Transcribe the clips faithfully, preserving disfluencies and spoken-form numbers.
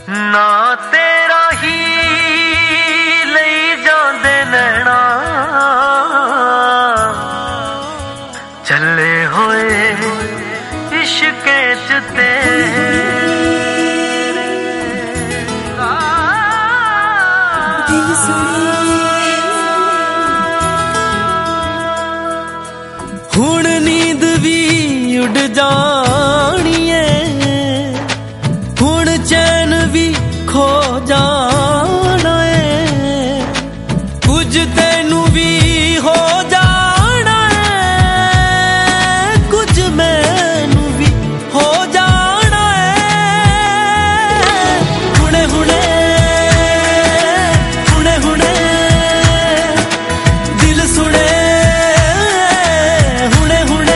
ना तेरा ही लई जांदे नैना चले होए इश्के च तेरे दिल हुण नींद भी उड़ जानी है, हुण चैन भी खो जाना है, कुछ तेनू भी हो जाना है, कुछ मैनू भी हो जाना है। हुणे हुणे हुणे हुणे दिल सुने हुणे हुणे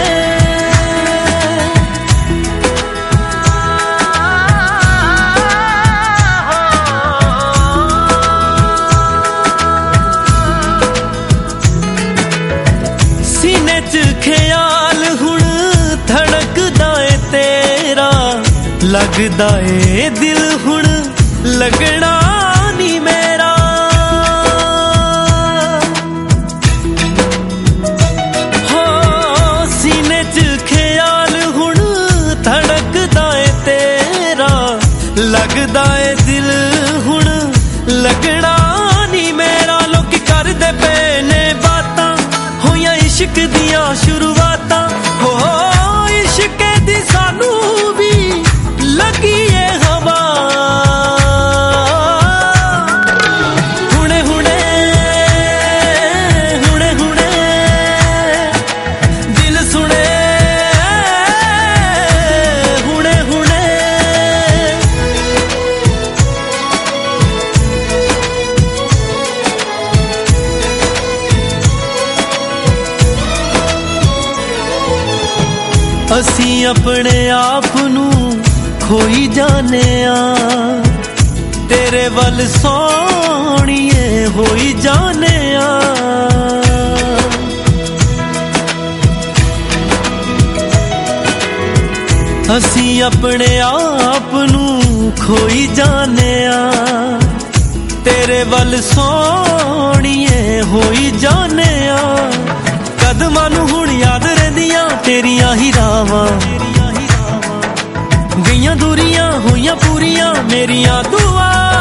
सीने च ख्याल हुण धड़कदा है तेरा, लगदा है दिल हुण लगना नी मेरा। हो सीने च ख्याल हुण धड़कदा है तेरा, लगदा है दिल हुण लगना नी मेरा। लोकी करदे पे ने बातां होइयां इश्क दियां शुरुआतां, हो इश्क दी सानू भी लगी है हवा। हुणे हुणे हुणे हुणे दिल सुने हुणे हुणे असी अपने आप नू खोई जाने आ, तेरे वल सोहणीए होई जाने आ। असी अपने आप नू खोई जाने आ, तेरे वल सोहणीए होई जाने आ। कदमां नू हुण याद रहिंदियां तेरियां ही रावां, गईयां दूरियां होइयां पूरियां मेरियां दुआ।